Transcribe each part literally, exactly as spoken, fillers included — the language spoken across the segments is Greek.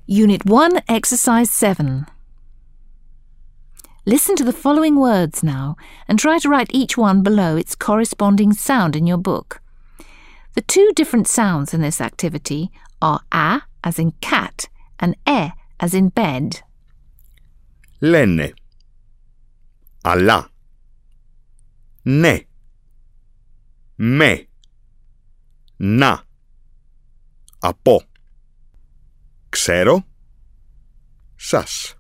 Unit one, Exercise seven. Listen to the following words now and try to write each one below its corresponding sound in your book. The two different sounds in this activity are a as in cat and e as in bed. Λένε. Αλλά. Ναι. Με. Να. Από. Ξέρω. Σας.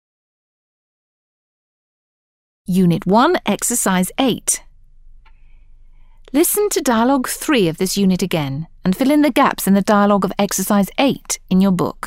Unit one, Exercise eight. Listen to Dialogue three of this unit again and fill in the gaps in the dialogue of Exercise eight in your book.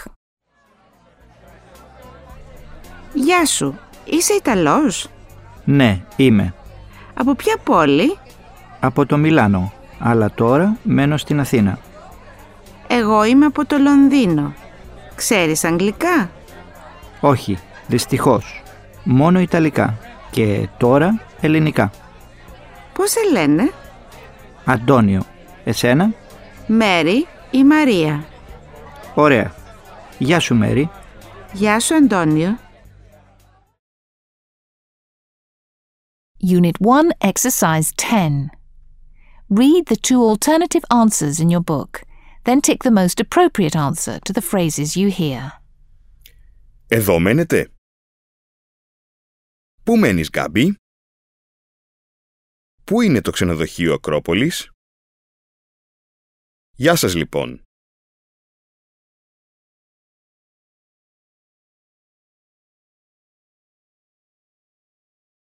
Γεια σου, είσαι Ιταλός? Ναι, είμαι. Από ποια πόλη? Από το Μιλάνο, αλλά τώρα μένω στην Αθήνα. Εγώ είμαι από το Λονδίνο. Ξέρεις αγγλικά? Όχι, δυστυχώς. Μόνο Ιταλικά και τώρα ελληνικά. Πώς σε λένε? Αντώνιο. Εσένα? Μέρη ή Μαρία? Ωραία. Γεια σου Μέρη. Γεια σου Αντώνιο. Unit one, Exercise ten. Read the two alternative answers in your book. Then tick the most appropriate answer to the phrases you hear. Εδώ μένετε. Πού μένεις, Γκάμπη? Πού είναι το ξενοδοχείο Ακρόπολης? Γεια σας λοιπόν.